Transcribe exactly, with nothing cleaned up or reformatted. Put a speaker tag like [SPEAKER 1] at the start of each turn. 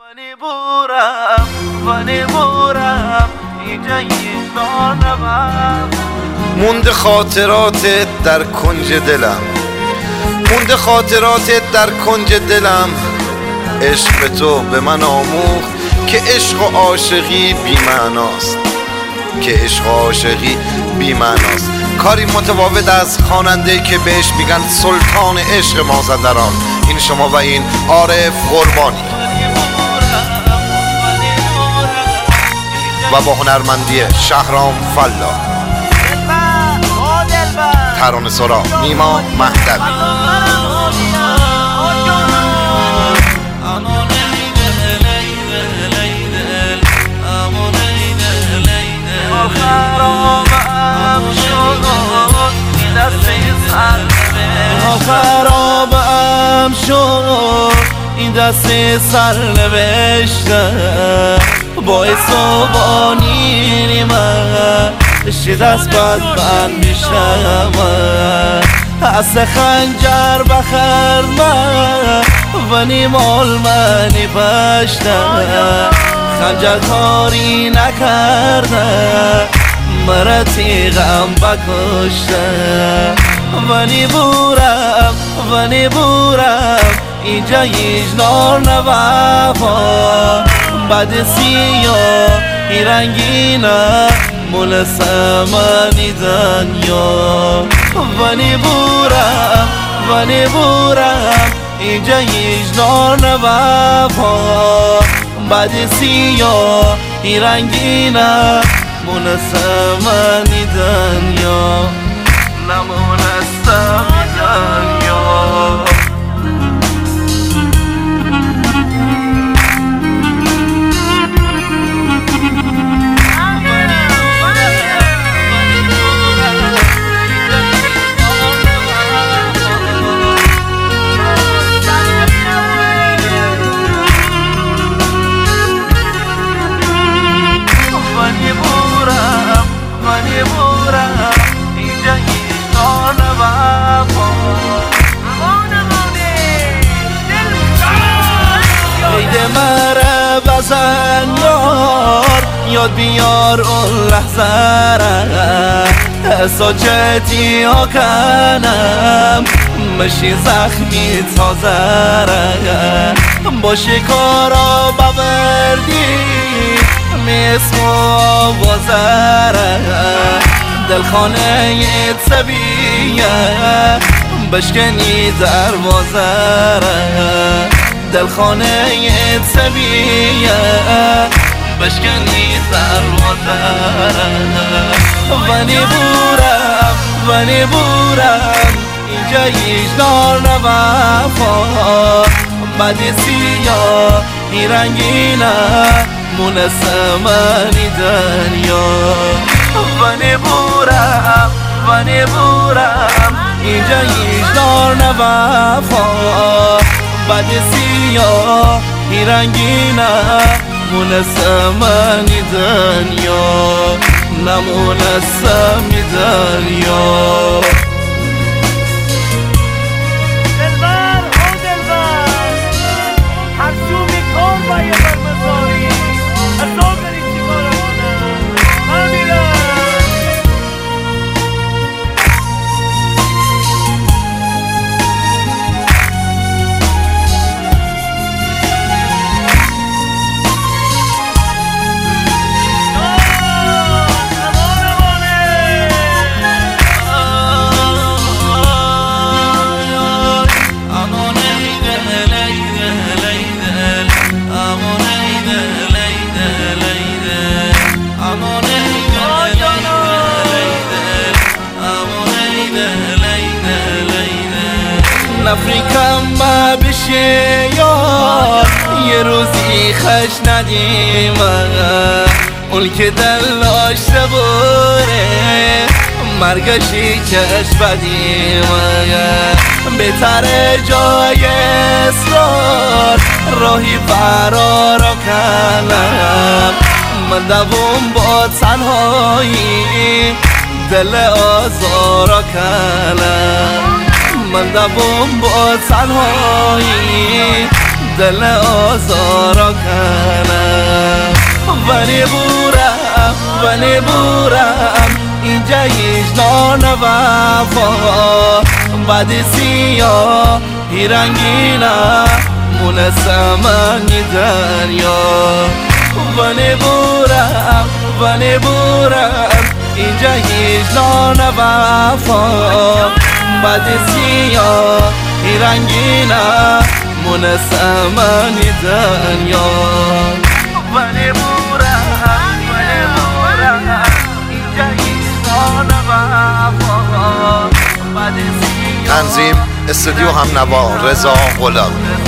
[SPEAKER 1] ونی بورم ونی بورم اینجا یکدار نبم
[SPEAKER 2] مونده خاطراتت در کنج دلم، مونده خاطراتت در کنج دلم. عشق به تو به من آموخت که عشق و عاشقی بی معناست، که عشق و عاشقی بی معناست. کاری متفاوت از خواننده‌ای که بهش میگن سلطان عشق مازندران. این شما و این عارف قربانی و با هنرمندی شهرام فلا، ترانه سرا نیما مهدوی.
[SPEAKER 1] خرابم شد این دسته سر
[SPEAKER 3] خرابم شد این دسته سر نوشتم باعث و بانیری من شی دست بد من میشم از خنجر بخر من و نیمال منی پشتم خنجر کاری نکردم مرا تیغم بکشتم ونی بورم ونی بورم اینجا یجنار نوفا بعد سیاه ای رنگینه مول سمنی دنیا ونی بورم ونی بورم اینجا یجنار نوفا بعد سیاه ای رنگینه مول سمنی دنیا
[SPEAKER 1] نمون سمی دنیا ونی بورم ونی بورم اینجا یکدار نوفا
[SPEAKER 3] عید مره بزن یار یاد بیار اون لحظه را ساچتی ها کنم مشی زخمی تازه را با شکارا ببردی میسم و آوازه را دلخانه طبیعه بشکنی دروازه را دلخانه طبیعه بشکنی دروازه را ونی بورم ونی بورم اینجا یجنار نوفا بعد سیاه ای رنگینه مون سمنی دنیا
[SPEAKER 1] ونی بورم ونی بورم
[SPEAKER 3] اینجا یجنار نوفا بعد سیاه ای رنگینه مون سمنی دنیا نمون سمی دنیا
[SPEAKER 1] دلبر او دلبر هر سو میکن باید برمزاری از تو بری چی کارمونم من میرم
[SPEAKER 3] نفریکم ما بشه یار یه روزی خش ندیم اون که دلاش بوره مرگشی چشم بدیم بهتره جای اصرار راهی فرار کنم من دوم با تنهایی دل آزارا کنم من دوم با تنهایی دل آزارا کنم ولی بورم ولی بورم اینجا یجنان وفا بعد سیاه رنگینا مون سمنی دریا ولی بورم ولی بورم اینجا یجنان وفا بعد سیاه رنگینا مون سمنی دریا ولی بورم ولی بورم اینجا یجنان وفا بعد سیاه
[SPEAKER 2] تنظیم استودیو هم نوا رضا غلام.